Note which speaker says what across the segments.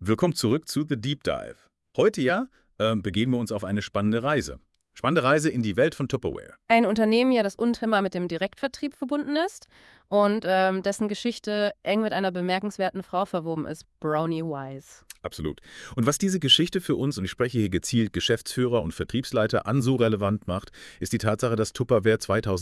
Speaker 1: Willkommen zurück zu The Deep Dive. Heute begeben wir uns auf eine spannende Reise. Spannende Reise in die Welt von Tupperware.
Speaker 2: Ein Unternehmen, ja, das untrennbar mit dem Direktvertrieb verbunden ist und dessen Geschichte eng mit einer bemerkenswerten Frau verwoben ist, Brownie Wise.
Speaker 1: Absolut. Und was diese Geschichte für uns, und ich spreche hier gezielt Geschäftsführer und Vertriebsleiter an, so relevant macht, ist die Tatsache, dass Tupperware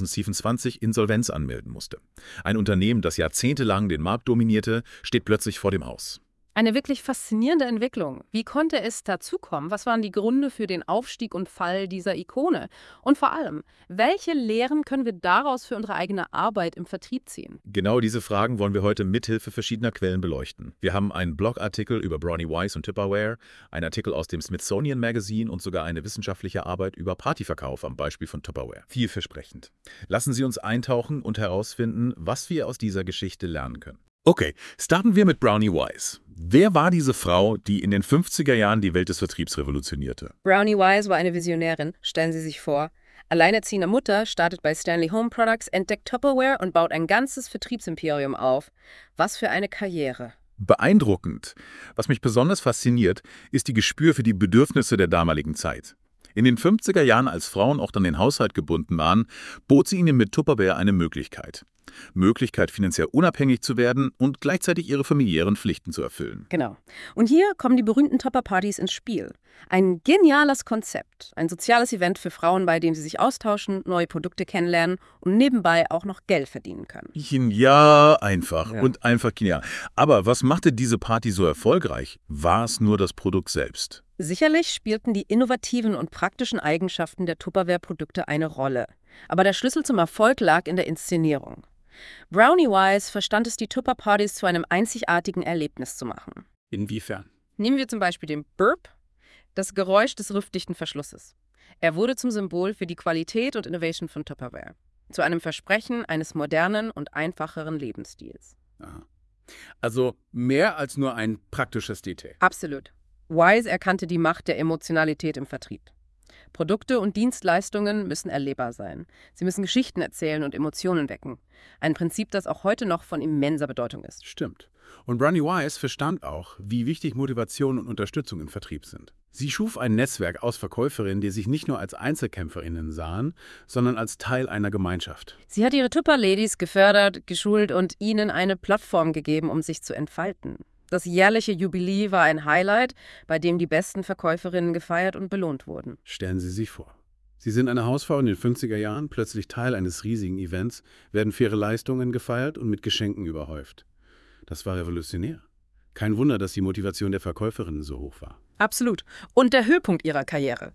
Speaker 1: 2027 Insolvenz anmelden musste. Ein Unternehmen, das jahrzehntelang den Markt dominierte, steht plötzlich vor dem Aus.
Speaker 2: Eine wirklich faszinierende Entwicklung. Wie konnte es dazu kommen? Was waren die Gründe für den Aufstieg und Fall dieser Ikone? Und vor allem, welche Lehren können wir daraus für unsere eigene Arbeit im Vertrieb ziehen?
Speaker 1: Genau diese Fragen wollen wir heute mithilfe verschiedener Quellen beleuchten. Wir haben einen Blogartikel über Brownie Wise und Tupperware, einen Artikel aus dem Smithsonian Magazine und sogar eine wissenschaftliche Arbeit über Partyverkauf am Beispiel von Tupperware. Vielversprechend. Lassen Sie uns eintauchen und herausfinden, was wir aus dieser Geschichte lernen können. Okay, starten wir mit Brownie Wise. Wer war diese Frau, die in den 50er Jahren die Welt des Vertriebs revolutionierte?
Speaker 2: Brownie Wise war eine Visionärin, stellen Sie sich vor. Alleinerziehende Mutter, startet bei Stanley Home Products, entdeckt Tupperware und baut ein ganzes Vertriebsimperium auf. Was für eine Karriere.
Speaker 1: Beeindruckend. Was mich besonders fasziniert, ist die Gespür für die Bedürfnisse der damaligen Zeit. In den 50er Jahren, als Frauen auch an den Haushalt gebunden waren, bot sie ihnen mit Tupperware eine Möglichkeit. Möglichkeit, finanziell unabhängig zu werden und gleichzeitig ihre familiären Pflichten zu erfüllen.
Speaker 2: Genau. Und hier kommen die berühmten Tupper-Partys ins Spiel. Ein geniales Konzept. Ein soziales Event für Frauen, bei dem sie sich austauschen, neue Produkte kennenlernen und nebenbei auch noch Geld verdienen können.
Speaker 1: Ja, einfach und einfach genial. Aber was machte diese Party so erfolgreich? War es nur das Produkt selbst?
Speaker 2: Sicherlich spielten die innovativen und praktischen Eigenschaften der Tupperware-Produkte eine Rolle. Aber der Schlüssel zum Erfolg lag in der Inszenierung. Brownie Wise verstand es, die Tupper-Partys zu einem einzigartigen Erlebnis zu machen.
Speaker 1: Inwiefern?
Speaker 2: Nehmen wir zum Beispiel den Burp, das Geräusch des luftdichten Verschlusses. Er wurde zum Symbol für die Qualität und Innovation von Tupperware. Zu einem Versprechen eines modernen und einfacheren Lebensstils.
Speaker 3: Aha. Also mehr als nur ein praktisches Detail.
Speaker 2: Absolut. Wise erkannte die Macht der Emotionalität im Vertrieb. Produkte und Dienstleistungen müssen erlebbar sein. Sie müssen Geschichten erzählen und Emotionen wecken. Ein Prinzip, das auch heute noch von immenser Bedeutung ist.
Speaker 3: Stimmt. Und Brownie Wise verstand auch, wie wichtig Motivation und Unterstützung im Vertrieb sind. Sie schuf ein Netzwerk aus Verkäuferinnen, die sich nicht nur als Einzelkämpferinnen sahen, sondern als Teil einer Gemeinschaft.
Speaker 2: Sie hat ihre Tupper-Ladies gefördert, geschult und ihnen eine Plattform gegeben, um sich zu entfalten. Das jährliche Jubiläum war ein Highlight, bei dem die besten Verkäuferinnen gefeiert und belohnt wurden.
Speaker 3: Stellen Sie sich vor. Sie sind eine Hausfrau in den 50er Jahren, plötzlich Teil eines riesigen Events, werden faire Leistungen gefeiert und mit Geschenken überhäuft. Das war revolutionär. Kein Wunder, dass die Motivation der Verkäuferinnen so hoch war.
Speaker 2: Absolut. Und der Höhepunkt ihrer Karriere.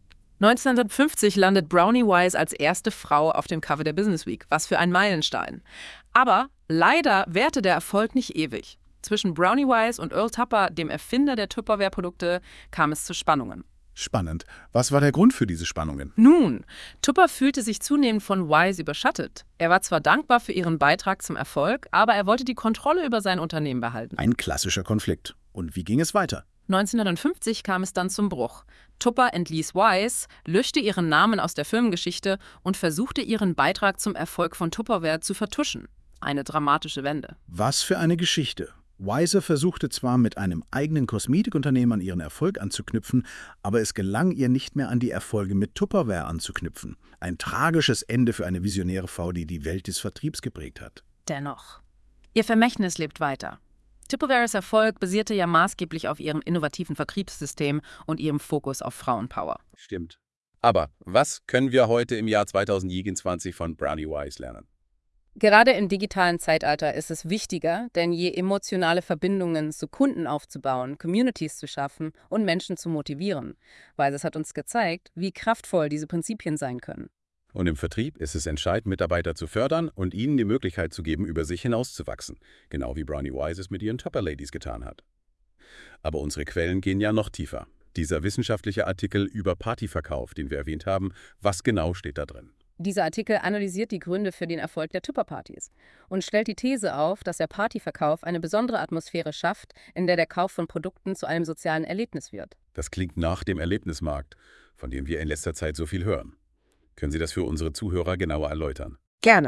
Speaker 2: 1950 landet Brownie Wise als erste Frau auf dem Cover der Business Week. Was für ein Meilenstein. Aber leider währte der Erfolg nicht ewig. Zwischen Brownie Wise und Earl Tupper, dem Erfinder der Tupperware-Produkte, kam es zu Spannungen.
Speaker 3: Spannend. Was war der Grund für diese Spannungen?
Speaker 2: Nun, Tupper fühlte sich zunehmend von Wise überschattet. Er war zwar dankbar für ihren Beitrag zum Erfolg, aber er wollte die Kontrolle über sein Unternehmen behalten.
Speaker 3: Ein klassischer Konflikt. Und wie ging es weiter?
Speaker 2: 1950 kam es dann zum Bruch. Tupper entließ Wise, löschte ihren Namen aus der Firmengeschichte und versuchte, ihren Beitrag zum Erfolg von Tupperware zu vertuschen. Eine dramatische Wende.
Speaker 4: Was für eine Geschichte. Wise versuchte zwar mit einem eigenen Kosmetikunternehmen an ihren Erfolg anzuknüpfen, aber es gelang ihr nicht mehr an die Erfolge mit Tupperware anzuknüpfen. Ein tragisches Ende für eine visionäre Frau, die die Welt des Vertriebs geprägt hat.
Speaker 2: Dennoch. Ihr Vermächtnis lebt weiter. Tupperwares Erfolg basierte ja maßgeblich auf ihrem innovativen Vertriebssystem und ihrem Fokus auf Frauenpower.
Speaker 5: Stimmt. Aber was können wir heute im Jahr 2020 von Brownie Wise lernen?
Speaker 2: Gerade im digitalen Zeitalter ist es wichtiger, denn je emotionale Verbindungen zu Kunden aufzubauen, Communities zu schaffen und Menschen zu motivieren. Weil es hat uns gezeigt, wie kraftvoll diese Prinzipien sein können.
Speaker 5: Und im Vertrieb ist es entscheidend, Mitarbeiter zu fördern und ihnen die Möglichkeit zu geben, über sich hinauszuwachsen. Genau wie Brownie Wise es mit ihren Tupper-Ladies getan hat. Aber unsere Quellen gehen ja noch tiefer. Dieser wissenschaftliche Artikel über Partyverkauf, den wir erwähnt haben, was genau steht da drin?
Speaker 2: Dieser Artikel analysiert die Gründe für den Erfolg der Tupper-Partys und stellt die These auf, dass der Partyverkauf eine besondere Atmosphäre schafft, in der der Kauf von Produkten zu einem sozialen Erlebnis wird.
Speaker 5: Das klingt nach dem Erlebnismarkt, von dem wir in letzter Zeit so viel hören. Können Sie das für unsere Zuhörer genauer erläutern?
Speaker 2: Gerne.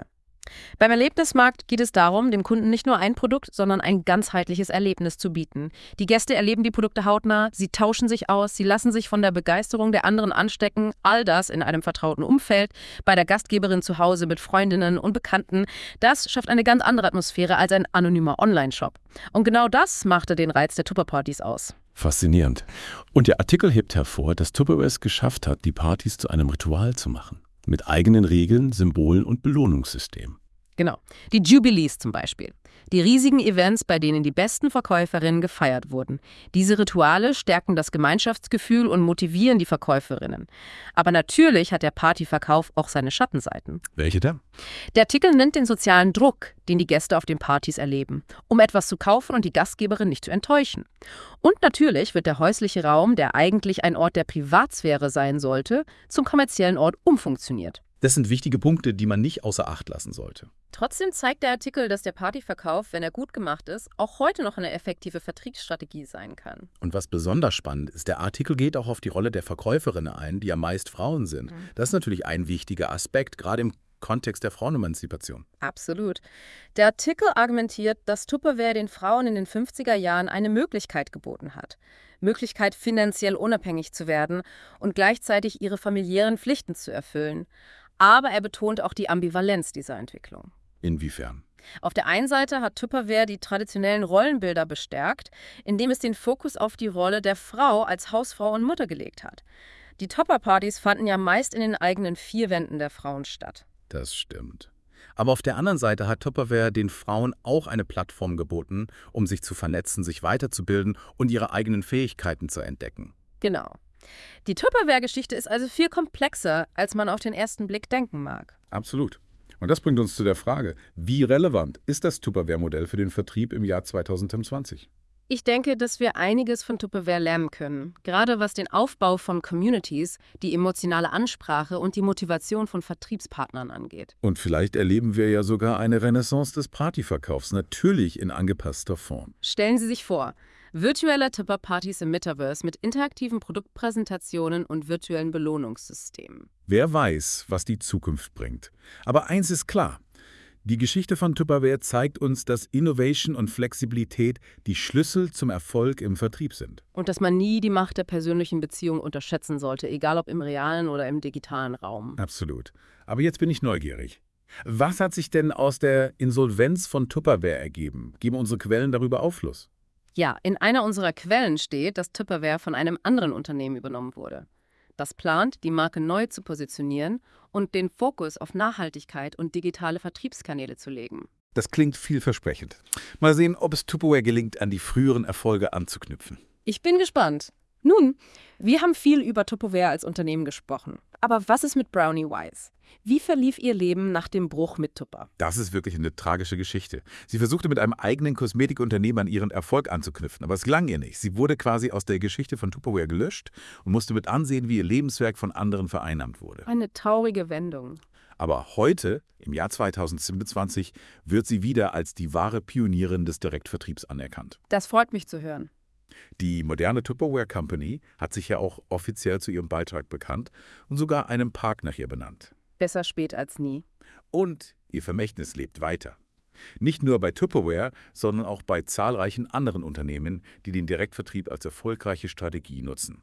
Speaker 2: Beim Erlebnismarkt geht es darum, dem Kunden nicht nur ein Produkt, sondern ein ganzheitliches Erlebnis zu bieten. Die Gäste erleben die Produkte hautnah, sie tauschen sich aus, sie lassen sich von der Begeisterung der anderen anstecken, all das in einem vertrauten Umfeld, bei der Gastgeberin zu Hause mit Freundinnen und Bekannten. Das schafft eine ganz andere Atmosphäre als ein anonymer Online-Shop. Und genau das machte den Reiz der Tupperpartys aus.
Speaker 5: Faszinierend. Und der Artikel hebt hervor, dass Tupperware es geschafft hat, die Partys zu einem Ritual zu machen. Mit eigenen Regeln, Symbolen und Belohnungssystem.
Speaker 2: Genau. Die Jubilees zum Beispiel. Die riesigen Events, bei denen die besten Verkäuferinnen gefeiert wurden. Diese Rituale stärken das Gemeinschaftsgefühl und motivieren die Verkäuferinnen. Aber natürlich hat der Partyverkauf auch seine Schattenseiten.
Speaker 5: Welche denn?
Speaker 2: Der Artikel nennt den sozialen Druck, den die Gäste auf den Partys erleben, um etwas zu kaufen und die Gastgeberin nicht zu enttäuschen. Und natürlich wird der häusliche Raum, der eigentlich ein Ort der Privatsphäre sein sollte, zum kommerziellen Ort umfunktioniert.
Speaker 1: Das sind wichtige Punkte, die man nicht außer Acht lassen sollte.
Speaker 2: Trotzdem zeigt der Artikel, dass der Partyverkauf, wenn er gut gemacht ist, auch heute noch eine effektive Vertriebsstrategie sein kann.
Speaker 1: Und was besonders spannend ist, der Artikel geht auch auf die Rolle der Verkäuferinnen ein, die ja meist Frauen sind. Das ist natürlich ein wichtiger Aspekt, gerade im Kontext der Frauenemanzipation.
Speaker 2: Absolut. Der Artikel argumentiert, dass Tupperware den Frauen in den 50er Jahren eine Möglichkeit geboten hat. Möglichkeit, finanziell unabhängig zu werden und gleichzeitig ihre familiären Pflichten zu erfüllen. Aber er betont auch die Ambivalenz dieser Entwicklung.
Speaker 1: Inwiefern?
Speaker 2: Auf der einen Seite hat Tupperware die traditionellen Rollenbilder bestärkt, indem es den Fokus auf die Rolle der Frau als Hausfrau und Mutter gelegt hat. Die Tupperpartys fanden ja meist in den eigenen 4 Wänden der Frauen statt.
Speaker 1: Das stimmt. Aber auf der anderen Seite hat Tupperware den Frauen auch eine Plattform geboten, um sich zu vernetzen, sich weiterzubilden und ihre eigenen Fähigkeiten zu entdecken.
Speaker 2: Genau. Die Tupperware-Geschichte ist also viel komplexer, als man auf den ersten Blick denken mag.
Speaker 5: Absolut. Und das bringt uns zu der Frage, wie relevant ist das Tupperware-Modell für den Vertrieb im Jahr 2020?
Speaker 2: Ich denke, dass wir einiges von Tupperware lernen können, gerade was den Aufbau von Communities, die emotionale Ansprache und die Motivation von Vertriebspartnern angeht.
Speaker 5: Und vielleicht erleben wir ja sogar eine Renaissance des Partyverkaufs, natürlich in angepasster Form.
Speaker 2: Stellen Sie sich vor, virtuelle Tupperpartys im Metaverse mit interaktiven Produktpräsentationen und virtuellen Belohnungssystemen.
Speaker 5: Wer weiß, was die Zukunft bringt. Aber eins ist klar. Die Geschichte von Tupperware zeigt uns, dass Innovation und Flexibilität die Schlüssel zum Erfolg im Vertrieb sind.
Speaker 2: Und dass man nie die Macht der persönlichen Beziehung unterschätzen sollte, egal ob im realen oder im digitalen Raum.
Speaker 5: Absolut. Aber jetzt bin ich neugierig. Was hat sich denn aus der Insolvenz von Tupperware ergeben? Geben unsere Quellen darüber Aufschluss?
Speaker 2: Ja, in einer unserer Quellen steht, dass Tupperware von einem anderen Unternehmen übernommen wurde. Das plant, die Marke neu zu positionieren und den Fokus auf Nachhaltigkeit und digitale Vertriebskanäle zu legen.
Speaker 1: Das klingt vielversprechend. Mal sehen, ob es Tupperware gelingt, an die früheren Erfolge anzuknüpfen.
Speaker 2: Ich bin gespannt. Nun, wir haben viel über Tupperware als Unternehmen gesprochen. Aber was ist mit Brownie Wise? Wie verlief ihr Leben nach dem Bruch mit Tupper?
Speaker 1: Das ist wirklich eine tragische Geschichte. Sie versuchte mit einem eigenen Kosmetikunternehmen an ihren Erfolg anzuknüpfen, aber es gelang ihr nicht. Sie wurde quasi aus der Geschichte von Tupperware gelöscht und musste mit ansehen, wie ihr Lebenswerk von anderen vereinnahmt wurde.
Speaker 2: Eine traurige Wendung.
Speaker 1: Aber heute, im Jahr 2027, wird sie wieder als die wahre Pionierin des Direktvertriebs anerkannt.
Speaker 2: Das freut mich zu hören.
Speaker 1: Die moderne Tupperware Company hat sich ja auch offiziell zu ihrem Beitrag bekannt und sogar einen Park nach ihr benannt.
Speaker 2: Besser spät als nie.
Speaker 1: Und ihr Vermächtnis lebt weiter. Nicht nur bei Tupperware, sondern auch bei zahlreichen anderen Unternehmen, die den Direktvertrieb als erfolgreiche Strategie nutzen.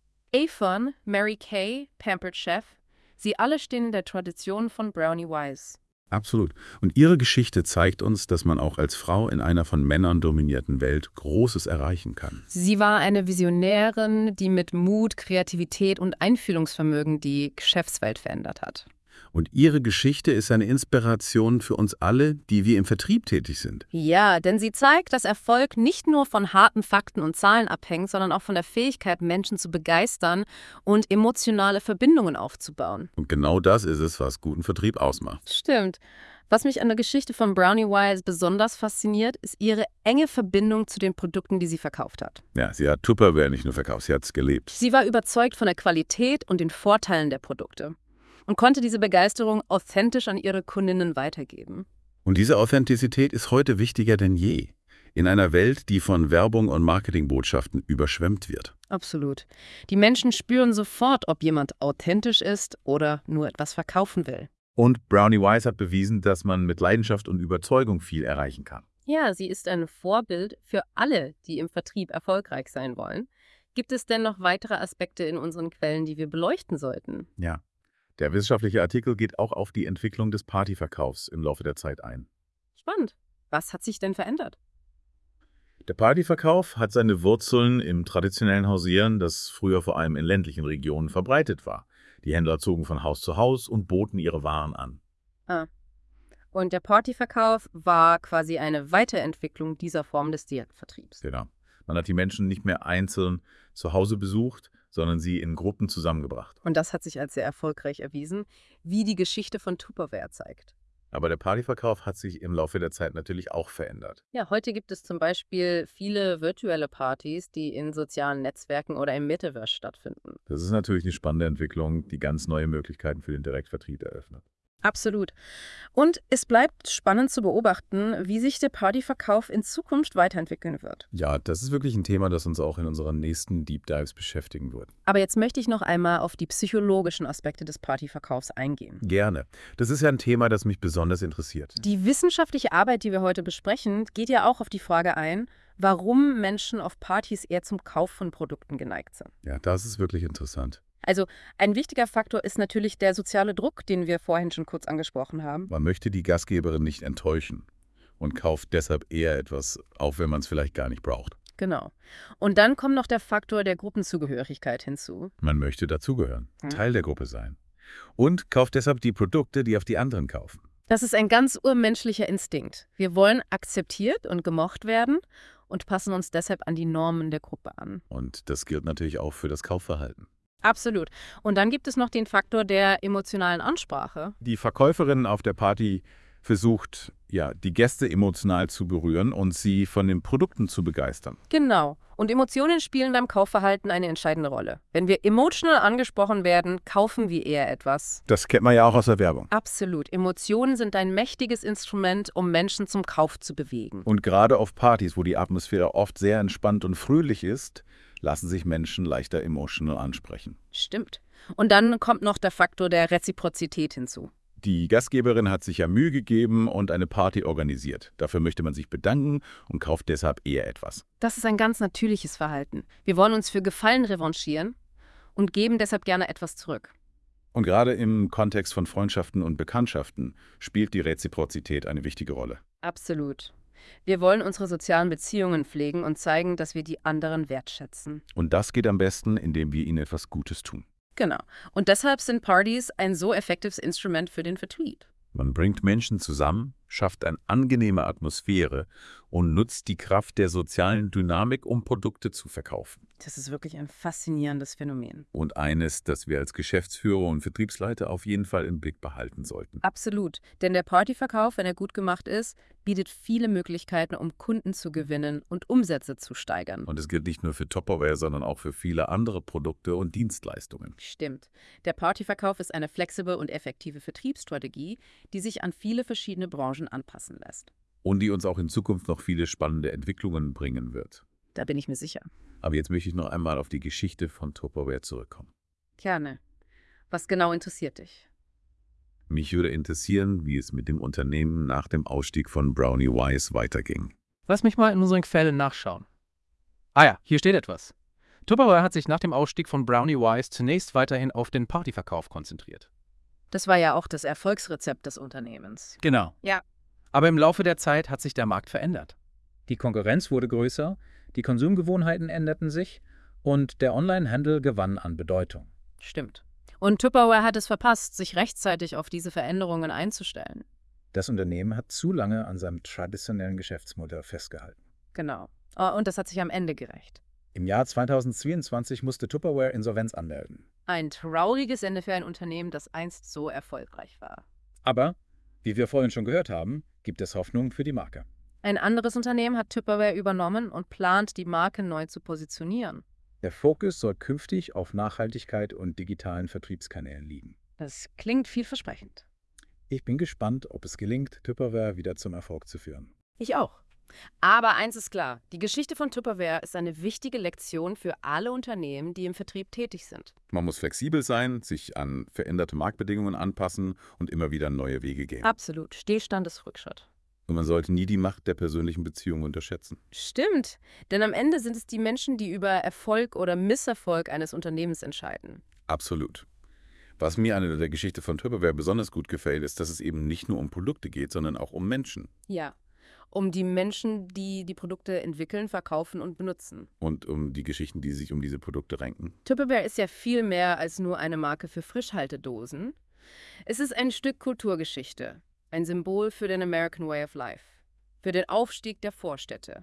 Speaker 2: Avon, Mary Kay, Pampered Chef, sie alle stehen in der Tradition von Brownie Wise.
Speaker 5: Absolut. Und ihre Geschichte zeigt uns, dass man auch als Frau in einer von Männern dominierten Welt Großes erreichen kann.
Speaker 2: Sie war eine Visionärin, die mit Mut, Kreativität und Einfühlungsvermögen die Geschäftswelt verändert hat.
Speaker 5: Und ihre Geschichte ist eine Inspiration für uns alle, die wir im Vertrieb tätig sind.
Speaker 2: Ja, denn sie zeigt, dass Erfolg nicht nur von harten Fakten und Zahlen abhängt, sondern auch von der Fähigkeit, Menschen zu begeistern und emotionale Verbindungen aufzubauen.
Speaker 5: Und genau das ist es, was guten Vertrieb ausmacht.
Speaker 2: Stimmt. Was mich an der Geschichte von Brownie Wise besonders fasziniert, ist ihre enge Verbindung zu den Produkten, die sie verkauft hat.
Speaker 5: Ja, sie hat Tupperware nicht nur verkauft, sie hat es gelebt.
Speaker 2: Sie war überzeugt von der Qualität und den Vorteilen der Produkte und konnte diese Begeisterung authentisch an ihre Kundinnen weitergeben.
Speaker 5: Und diese Authentizität ist heute wichtiger denn je. In einer Welt, die von Werbung und Marketingbotschaften überschwemmt wird.
Speaker 2: Absolut. Die Menschen spüren sofort, ob jemand authentisch ist oder nur etwas verkaufen will.
Speaker 1: Und Brownie Wise hat bewiesen, dass man mit Leidenschaft und Überzeugung viel erreichen kann.
Speaker 2: Ja, sie ist ein Vorbild für alle, die im Vertrieb erfolgreich sein wollen. Gibt es denn noch weitere Aspekte in unseren Quellen, die wir beleuchten sollten?
Speaker 1: Ja. Der wissenschaftliche Artikel geht auch auf die Entwicklung des Partyverkaufs im Laufe der Zeit ein.
Speaker 2: Spannend. Was hat sich denn verändert?
Speaker 1: Der Partyverkauf hat seine Wurzeln im traditionellen Hausieren, das früher vor allem in ländlichen Regionen verbreitet war. Die Händler zogen von Haus zu Haus und boten ihre Waren an.
Speaker 2: Und der Partyverkauf war quasi eine Weiterentwicklung dieser Form des Direktvertriebs.
Speaker 1: Genau. Man hat die Menschen nicht mehr einzeln zu Hause besucht, sondern sie in Gruppen zusammengebracht.
Speaker 2: Und das hat sich als sehr erfolgreich erwiesen, wie die Geschichte von Tupperware zeigt.
Speaker 1: Aber der Partyverkauf hat sich im Laufe der Zeit natürlich auch verändert.
Speaker 2: Ja, heute gibt es zum Beispiel viele virtuelle Partys, die in sozialen Netzwerken oder im Metaverse stattfinden.
Speaker 1: Das ist natürlich eine spannende Entwicklung, die ganz neue Möglichkeiten für den Direktvertrieb eröffnet.
Speaker 2: Absolut. Und es bleibt spannend zu beobachten, wie sich der Partyverkauf in Zukunft weiterentwickeln wird.
Speaker 1: Ja, das ist wirklich ein Thema, das uns auch in unseren nächsten Deep Dives beschäftigen wird.
Speaker 2: Aber jetzt möchte ich noch einmal auf die psychologischen Aspekte des Partyverkaufs eingehen.
Speaker 1: Gerne. Das ist ja ein Thema, das mich besonders interessiert.
Speaker 2: Die wissenschaftliche Arbeit, die wir heute besprechen, geht ja auch auf die Frage ein, warum Menschen auf Partys eher zum Kauf von Produkten geneigt sind.
Speaker 1: Ja, das ist wirklich interessant.
Speaker 2: Also ein wichtiger Faktor ist natürlich der soziale Druck, den wir vorhin schon kurz angesprochen haben.
Speaker 1: Man möchte die Gastgeberin nicht enttäuschen und kauft deshalb eher etwas, auch wenn man es vielleicht gar nicht braucht.
Speaker 2: Genau. Und dann kommt noch der Faktor der Gruppenzugehörigkeit hinzu.
Speaker 1: Man möchte dazugehören, Teil der Gruppe sein. Und kauft deshalb die Produkte, die auf die anderen kaufen.
Speaker 2: Das ist ein ganz urmenschlicher Instinkt. Wir wollen akzeptiert und gemocht werden und passen uns deshalb an die Normen der Gruppe an.
Speaker 1: Und das gilt natürlich auch für das Kaufverhalten.
Speaker 2: Absolut. Und dann gibt es noch den Faktor der emotionalen Ansprache.
Speaker 1: Die Verkäuferin auf der Party versucht, ja, die Gäste emotional zu berühren und sie von den Produkten zu begeistern.
Speaker 2: Genau. Und Emotionen spielen beim Kaufverhalten eine entscheidende Rolle. Wenn wir emotional angesprochen werden, kaufen wir eher etwas.
Speaker 1: Das kennt man ja auch aus der Werbung.
Speaker 2: Absolut. Emotionen sind ein mächtiges Instrument, um Menschen zum Kauf zu bewegen.
Speaker 1: Und gerade auf Partys, wo die Atmosphäre oft sehr entspannt und fröhlich ist, lassen sich Menschen leichter emotional ansprechen.
Speaker 2: Stimmt. Und dann kommt noch der Faktor der Reziprozität hinzu.
Speaker 1: Die Gastgeberin hat sich ja Mühe gegeben und eine Party organisiert. Dafür möchte man sich bedanken und kauft deshalb eher etwas.
Speaker 2: Das ist ein ganz natürliches Verhalten. Wir wollen uns für Gefallen revanchieren und geben deshalb gerne etwas zurück.
Speaker 1: Und gerade im Kontext von Freundschaften und Bekanntschaften spielt die Reziprozität eine wichtige Rolle.
Speaker 2: Absolut. Wir wollen unsere sozialen Beziehungen pflegen und zeigen, dass wir die anderen wertschätzen.
Speaker 1: Und das geht am besten, indem wir ihnen etwas Gutes tun.
Speaker 2: Genau. Und deshalb sind Partys ein so effektives Instrument für den Vertrieb.
Speaker 1: Man bringt Menschen zusammen, schafft eine angenehme Atmosphäre und nutzt die Kraft der sozialen Dynamik, um Produkte zu verkaufen.
Speaker 2: Das ist wirklich ein faszinierendes Phänomen.
Speaker 1: Und eines, das wir als Geschäftsführer und Vertriebsleiter auf jeden Fall im Blick behalten sollten.
Speaker 2: Absolut. Denn der Partyverkauf, wenn er gut gemacht ist, bietet viele Möglichkeiten, um Kunden zu gewinnen und Umsätze zu steigern.
Speaker 1: Und es gilt nicht nur für Tupperware, sondern auch für viele andere Produkte und Dienstleistungen.
Speaker 2: Stimmt. Der Partyverkauf ist eine flexible und effektive Vertriebsstrategie, die sich an viele verschiedene Branchen anpassen lässt.
Speaker 1: Und die uns auch in Zukunft noch viele spannende Entwicklungen bringen wird.
Speaker 2: Da bin ich mir sicher.
Speaker 1: Aber jetzt möchte ich noch einmal auf die Geschichte von Tupperware zurückkommen.
Speaker 2: Gerne. Was genau interessiert dich?
Speaker 1: Mich würde interessieren, wie es mit dem Unternehmen nach dem Ausstieg von Brownie Wise weiterging.
Speaker 6: Lass mich mal in unseren Quellen nachschauen. Ah ja, hier steht etwas. Tupperware hat sich nach dem Ausstieg von Brownie Wise zunächst weiterhin auf den Partyverkauf konzentriert.
Speaker 2: Das war ja auch das Erfolgsrezept des Unternehmens.
Speaker 6: Genau.
Speaker 2: Ja.
Speaker 6: Aber im Laufe der Zeit hat sich der Markt verändert. Die Konkurrenz wurde größer, die Konsumgewohnheiten änderten sich und der Onlinehandel gewann an Bedeutung.
Speaker 2: Stimmt. Und Tupperware hat es verpasst, sich rechtzeitig auf diese Veränderungen einzustellen.
Speaker 6: Das Unternehmen hat zu lange an seinem traditionellen Geschäftsmodell festgehalten.
Speaker 2: Genau. Und das hat sich am Ende gerecht.
Speaker 6: Im Jahr 2022 musste Tupperware Insolvenz anmelden.
Speaker 2: Ein trauriges Ende für ein Unternehmen, das einst so erfolgreich war.
Speaker 6: Aber, wie wir vorhin schon gehört haben, gibt es Hoffnung für die Marke.
Speaker 2: Ein anderes Unternehmen hat Tupperware übernommen und plant, die Marke neu zu positionieren.
Speaker 6: Der Fokus soll künftig auf Nachhaltigkeit und digitalen Vertriebskanälen liegen.
Speaker 2: Das klingt vielversprechend.
Speaker 6: Ich bin gespannt, ob es gelingt, Tupperware wieder zum Erfolg zu führen.
Speaker 2: Ich auch. Aber eins ist klar, die Geschichte von Tupperware ist eine wichtige Lektion für alle Unternehmen, die im Vertrieb tätig sind.
Speaker 5: Man muss flexibel sein, sich an veränderte Marktbedingungen anpassen und immer wieder neue Wege gehen.
Speaker 2: Absolut, Stillstand ist Rückschritt.
Speaker 5: Und man sollte nie die Macht der persönlichen Beziehungen unterschätzen.
Speaker 2: Stimmt, denn am Ende sind es die Menschen, die über Erfolg oder Misserfolg eines Unternehmens entscheiden.
Speaker 5: Absolut. Was mir an der Geschichte von Tupperware besonders gut gefällt, ist, dass es eben nicht nur um Produkte geht, sondern auch um Menschen.
Speaker 2: Ja, um die Menschen, die die Produkte entwickeln, verkaufen und benutzen.
Speaker 5: Und um die Geschichten, die sich um diese Produkte ranken.
Speaker 2: Tupperware ist ja viel mehr als nur eine Marke für Frischhaltedosen. Es ist ein Stück Kulturgeschichte, ein Symbol für den American Way of Life, für den Aufstieg der Vorstädte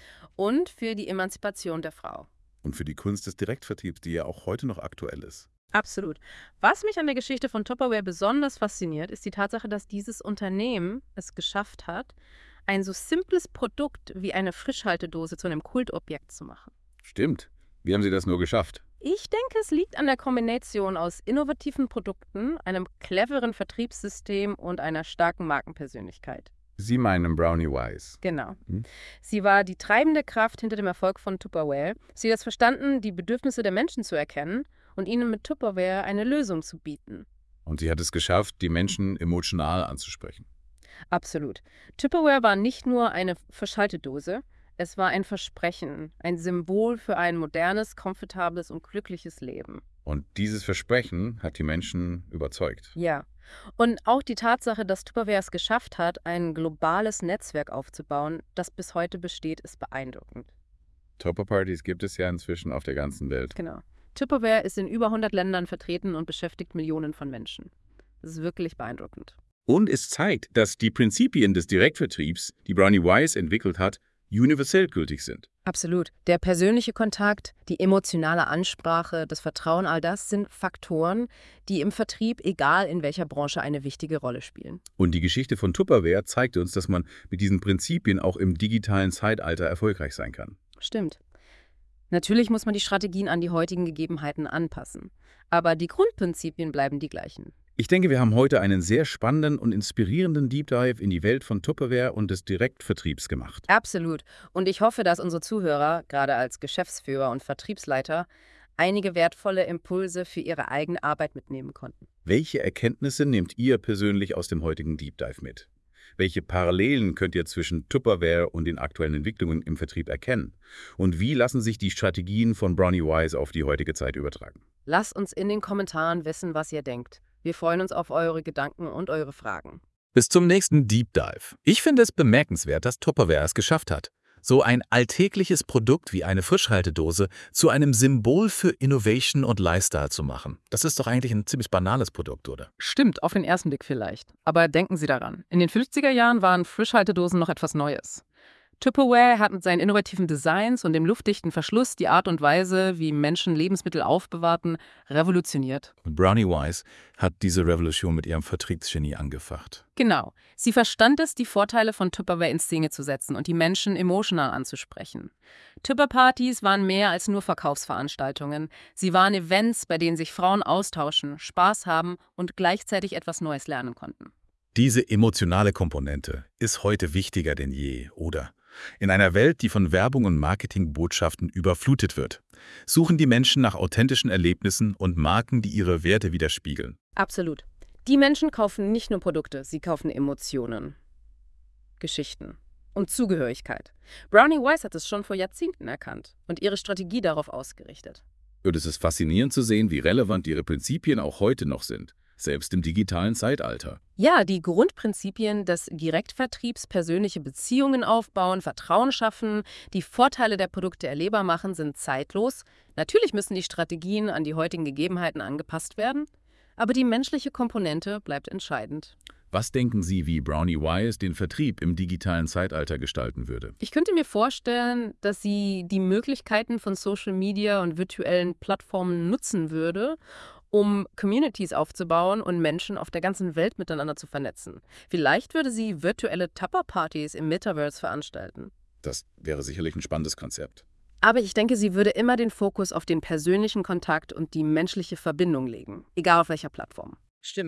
Speaker 2: und für die Emanzipation der Frau.
Speaker 5: Und für die Kunst des Direktvertriebs, die ja auch heute noch aktuell ist.
Speaker 2: Absolut. Was mich an der Geschichte von Tupperware besonders fasziniert, ist die Tatsache, dass dieses Unternehmen es geschafft hat, ein so simples Produkt wie eine Frischhaltedose zu einem Kultobjekt zu machen.
Speaker 5: Stimmt. Wie haben Sie das nur geschafft?
Speaker 2: Ich denke, es liegt an der Kombination aus innovativen Produkten, einem cleveren Vertriebssystem und einer starken Markenpersönlichkeit.
Speaker 5: Sie meinen Brownie Wise.
Speaker 2: Genau.
Speaker 5: Hm?
Speaker 2: Sie war die treibende Kraft hinter dem Erfolg von Tupperware. Sie hat es verstanden, die Bedürfnisse der Menschen zu erkennen und ihnen mit Tupperware eine Lösung zu bieten.
Speaker 5: Und sie hat es geschafft, die Menschen emotional anzusprechen.
Speaker 2: Absolut. Tupperware war nicht nur eine Frischhaltedose, es war ein Versprechen, ein Symbol für ein modernes, komfortables und glückliches Leben.
Speaker 5: Und dieses Versprechen hat die Menschen überzeugt.
Speaker 2: Ja. Und auch die Tatsache, dass Tupperware es geschafft hat, ein globales Netzwerk aufzubauen, das bis heute besteht, ist beeindruckend.
Speaker 5: Tupper-Partys gibt es ja inzwischen auf der ganzen Welt.
Speaker 2: Genau. Tupperware ist in über 100 Ländern vertreten und beschäftigt Millionen von Menschen. Das ist wirklich beeindruckend.
Speaker 5: Und es zeigt, dass die Prinzipien des Direktvertriebs, die Brownie Wise entwickelt hat, universell gültig sind.
Speaker 2: Absolut. Der persönliche Kontakt, die emotionale Ansprache, das Vertrauen, all das sind Faktoren, die im Vertrieb, egal in welcher Branche, eine wichtige Rolle spielen.
Speaker 5: Und die Geschichte von Tupperware zeigt uns, dass man mit diesen Prinzipien auch im digitalen Zeitalter erfolgreich sein kann.
Speaker 2: Stimmt. Natürlich muss man die Strategien an die heutigen Gegebenheiten anpassen. Aber die Grundprinzipien bleiben die gleichen.
Speaker 5: Ich denke, wir haben heute einen sehr spannenden und inspirierenden Deep Dive in die Welt von Tupperware und des Direktvertriebs gemacht.
Speaker 2: Absolut. Und ich hoffe, dass unsere Zuhörer, gerade als Geschäftsführer und Vertriebsleiter, einige wertvolle Impulse für ihre eigene Arbeit mitnehmen konnten.
Speaker 5: Welche Erkenntnisse nehmt ihr persönlich aus dem heutigen Deep Dive mit? Welche Parallelen könnt ihr zwischen Tupperware und den aktuellen Entwicklungen im Vertrieb erkennen? Und wie lassen sich die Strategien von Brownie Wise auf die heutige Zeit übertragen?
Speaker 2: Lasst uns in den Kommentaren wissen, was ihr denkt. Wir freuen uns auf eure Gedanken und eure Fragen.
Speaker 1: Bis zum nächsten Deep Dive. Ich finde es bemerkenswert, dass Tupperware es geschafft hat, so ein alltägliches Produkt wie eine Frischhaltedose zu einem Symbol für Innovation und Lifestyle zu machen. Das ist doch eigentlich ein ziemlich banales Produkt, oder?
Speaker 2: Stimmt, auf den ersten Blick vielleicht. Aber denken Sie daran, in den 50er Jahren waren Frischhaltedosen noch etwas Neues. Tupperware hat mit seinen innovativen Designs und dem luftdichten Verschluss die Art und Weise, wie Menschen Lebensmittel aufbewahrten, revolutioniert.
Speaker 1: Und Brownie Wise hat diese Revolution mit ihrem Vertriebsgenie angefacht.
Speaker 2: Genau. Sie verstand es, die Vorteile von Tupperware in Szene zu setzen und die Menschen emotional anzusprechen. Tupper-Partys waren mehr als nur Verkaufsveranstaltungen. Sie waren Events, bei denen sich Frauen austauschen, Spaß haben und gleichzeitig etwas Neues lernen konnten.
Speaker 1: Diese emotionale Komponente ist heute wichtiger denn je, oder? In einer Welt, die von Werbung und Marketingbotschaften überflutet wird, suchen die Menschen nach authentischen Erlebnissen und Marken, die ihre Werte widerspiegeln.
Speaker 2: Absolut. Die Menschen kaufen nicht nur Produkte, sie kaufen Emotionen, Geschichten und Zugehörigkeit. Brownie Wise hat es schon vor Jahrzehnten erkannt und ihre Strategie darauf ausgerichtet.
Speaker 5: Und es ist faszinierend zu sehen, wie relevant ihre Prinzipien auch heute noch sind, selbst im digitalen Zeitalter.
Speaker 2: Ja, die Grundprinzipien des Direktvertriebs, persönliche Beziehungen aufbauen, Vertrauen schaffen, die Vorteile der Produkte erlebbar machen, sind zeitlos. Natürlich müssen die Strategien an die heutigen Gegebenheiten angepasst werden, aber die menschliche Komponente bleibt entscheidend.
Speaker 5: Was denken Sie, wie Brownie Wise den Vertrieb im digitalen Zeitalter gestalten würde?
Speaker 2: Ich könnte mir vorstellen, dass sie die Möglichkeiten von Social Media und virtuellen Plattformen nutzen würde, um Communities aufzubauen und Menschen auf der ganzen Welt miteinander zu vernetzen. Vielleicht würde sie virtuelle Tupper-Partys im Metaverse veranstalten.
Speaker 5: Das wäre sicherlich ein spannendes Konzept.
Speaker 2: Aber ich denke, sie würde immer den Fokus auf den persönlichen Kontakt und die menschliche Verbindung legen, egal auf welcher Plattform.
Speaker 7: Stimmt.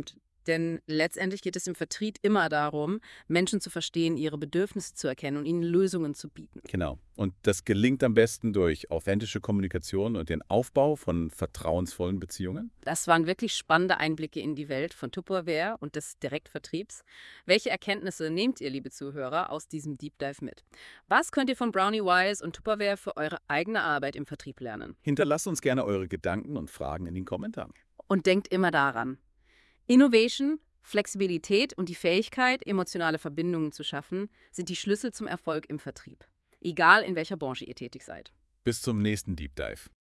Speaker 2: Denn letztendlich geht es im Vertrieb immer darum, Menschen zu verstehen, ihre Bedürfnisse zu erkennen und ihnen Lösungen zu bieten.
Speaker 5: Genau. Und das gelingt am besten durch authentische Kommunikation und den Aufbau von vertrauensvollen Beziehungen.
Speaker 2: Das waren wirklich spannende Einblicke in die Welt von Tupperware und des Direktvertriebs. Welche Erkenntnisse nehmt ihr, liebe Zuhörer, aus diesem Deep Dive mit? Was könnt ihr von Brownie Wise und Tupperware für eure eigene Arbeit im Vertrieb lernen?
Speaker 5: Hinterlasst uns gerne eure Gedanken und Fragen in den Kommentaren.
Speaker 2: Und denkt immer daran: Innovation, Flexibilität und die Fähigkeit, emotionale Verbindungen zu schaffen, sind die Schlüssel zum Erfolg im Vertrieb. Egal in welcher Branche ihr tätig seid.
Speaker 5: Bis zum nächsten Deep Dive.